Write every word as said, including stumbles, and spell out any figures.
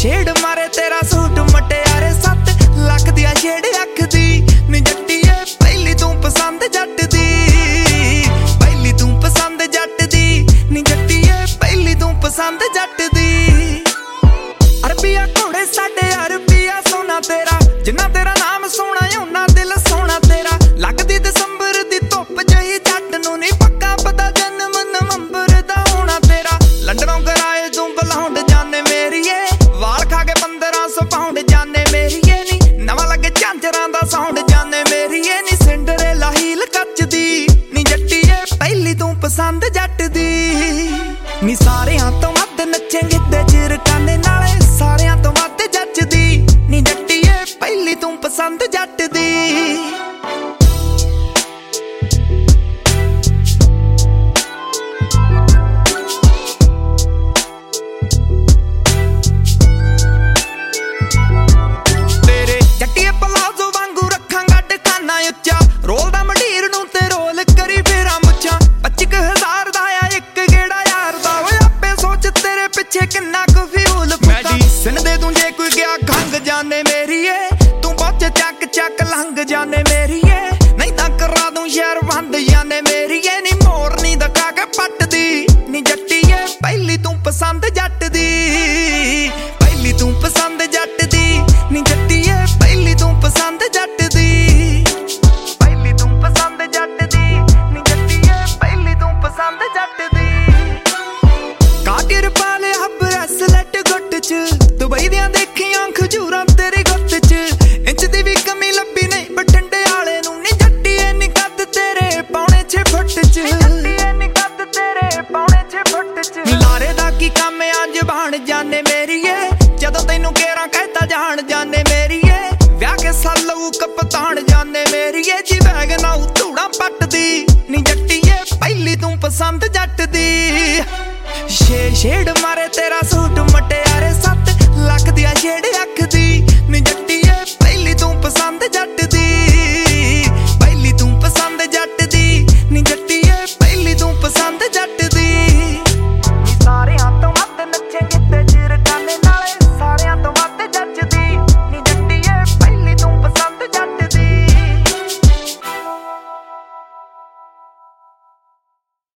ਛੇੜ ਮਾਰੇ ਤੇਰਾ ਸੂਟ ਮਟਿਆਰੇ ਸੱਤ ਲੱਖ ਦੀਆਂ ਛੇੜ ਅੱਖ ਦੀ ਨੀ ਜੱਟੀਏ ਪਹਿਲੀ ਤੂੰ ਪਸੰਦ ਜੱਟ ਦੀ ਪਹਿਲੀ ਤੂੰ ਪਸੰਦ ਜੱਟ ਦੀ ਨੀ ਜੱਟੀਏ ਪਹਿਲੀ ਤੂੰ ਪਸੰਦ ਜੱਟ ਦੀ ਅਰਬੀਆ ਘੋੜੇ ਸਾਡੇ ਅਰਬੀਆ ਸੋਨਾ ਤੇਰਾ ਜਿੰਨਾ ਤੇਰਾ ਨਾਮ ਸੋਹਣਾ ਉਹਨਾਂ ਦਿਲ ਸੋਹਣਾ ਤੇਰਾ ਲੱਗਦੀ ਦਸੰਬਰ ਦੀ ਧੁੱਪ ਜਹੀ ਜੱਟ ਨੂੰ ਨੀ ਪੱਕਾ ਪਤਾ ਜਨਮ ਨਵੰਬਰ ਦਾ ਹੋਣਾ ਤੇਰਾ ਲੰਡਨੋਂ ਕਰਾਏ ਤੂੰ ਬਲਾਉਂਡ ਜਾਣੇ ਮੇਰੀਏ ਵਾਲ ਖਾ ਕੇ ਪੰਦਰਾਂ ਸੌ ਪਾਉਂਡ ਜਾਣੇ ਮੇਰੀਏ ਨੀ ਨਵਾਂ ਲੱਗੇ ਝਾਂਜਰਾਂ ਦਾ ਸਾਊਂਡ ਜਾਣੇ ਮੇਰੀਏ ਨੀ ਸਿੰਡਰੇਲਾ ਹੀਲ ਕੱਚਦੀ ਨੀ ਜੱਟੀਏ ਪਹਿਲੀ ਤੂੰ ਪਸੰਦ ਜੱਟ ਦੀ ਨੀ ਸਾਰਿਆਂ ਤੋਂ ਵੱਧ ਨੱਚੇਂਗੇ ਤੇ ਜਿਰਕਾਨੇ ਨਾਲੇ ਸਾਰਿਆਂ ਤੋਂ ਵੱਧ ਜੱਜਦੀ ਨੀ ਜੱਟੀਏ ਪਹਿਲੀ ਤੂੰ ਪਸੰਦ ਜੱਟ ਦੀ ਕਿੰਨਾ ਕੁ ਫਿਊਲ ਮੈਡੀਸਨ ਦੇ ਦੂੰ ਜੇ ਕੋਈ ਗਿਆ ਖੰਗ ਜਾਣੇ ਮੇਰੀਏ ਤੂੰ ਬੱਚ ਚੱਕ ਚੱਕ ਲੰਘ ਜਾਣੇ ਮੇਰੀਏ ਨਹੀਂ ਤਾਂ ਕਰਾ ਦੂੰ ਸ਼ਹਿਰ ਬੰਦ ਜਾਣੇ ਮੇਰੀਏ ਨੀ ਮੋਰ ਨੀ ਦਕਾ ਕੇ ਪੱਟਦੀ ਨੀ ਜੱਟੀਏ ਪਹਿਲੀ ਤੂੰ ਪਸੰਦ ਜੱਟ ਦੀ ਪਹਿਲੀ ਤੂੰ ਪਸੰਦ ਜੱਟ ਦੀ ਨੀ ਜੱਟੀਏ ਪਹਿਲੀ ਤੂੰ ਪਸੰਦ ਜੱਟ ਦੀ ਪਹਿਲੀ ਤੂੰ ਪਸੰਦ ਜੱਟ ਦੀ ਨੀ ਜੱਟੀਏ ਪਹਿਲੀ ਤੂੰ ਪਸੰਦ ਜੱਟ ਦੀ ਕਾਟਿਰ ਪਾਲੇ ਬ੍ਰੈਸਲੈਟ ਗੁੱਟ ਚ ਦੁਬਈ ਦੀਆਂ ਦੇਖੀਆਂ ਖਜੂਰਾਂ ਤੇਰੇ ਗੁੱਟ ਚ ਇੰਚ ਦੀ ਵੀ ਕਮੀ ਲੱਭੀ ਨਹੀਂ ਬਠਿੰਡੇ ਵਾਲੇ ਨੂੰ ਨੀ ਜੱਟੀਏ ਨੀ ਕੱਦ ਤੇਰੇ ਪੌਣੇ ਛੇ ਫੁੱਟ ਚ ਜੱਟੀਏ ਨੀ ਕੱਦ ਤੇਰੇ ਪੌਣੇ ਛੇ ਫੁੱਟ ਚ ਲਾਰੇ ਦਾ ਕੀ ਕੰਮ ਆ ਜ਼ਬਾਨ ਜਾਣੇ ਮੇਰੀਏ ਜਦੋਂ ਤੈਨੂੰ ਕੇਰਾਂ ਕਹਿਤਾ ਜਾਣ ਜਾਣੇ ਮੇਰੀਏ ਵਿਆਹ ਕੇ ਸਾਲੂ ਕਪਤਾਨ ਜਾਣੇ ਮੇਰੀਏ ਜੀ ਵੈਗਨਾ ਧੂੜਾ ਪੱਟਦੀ ਨੀ ਜੱਟੀਏ ਪਹਿਲੀ ਤੂੰ ਪਸੰਦ ਜੱਟ ਦੀ ਛੇ ਛੇੜ ਮਾਰੇ ਤੇਰਾ ਸੂਟ ਮਟਿਆਰੇ ਸੱਤ ਲੱਖ ਦੀਆਂ ਛੇੜ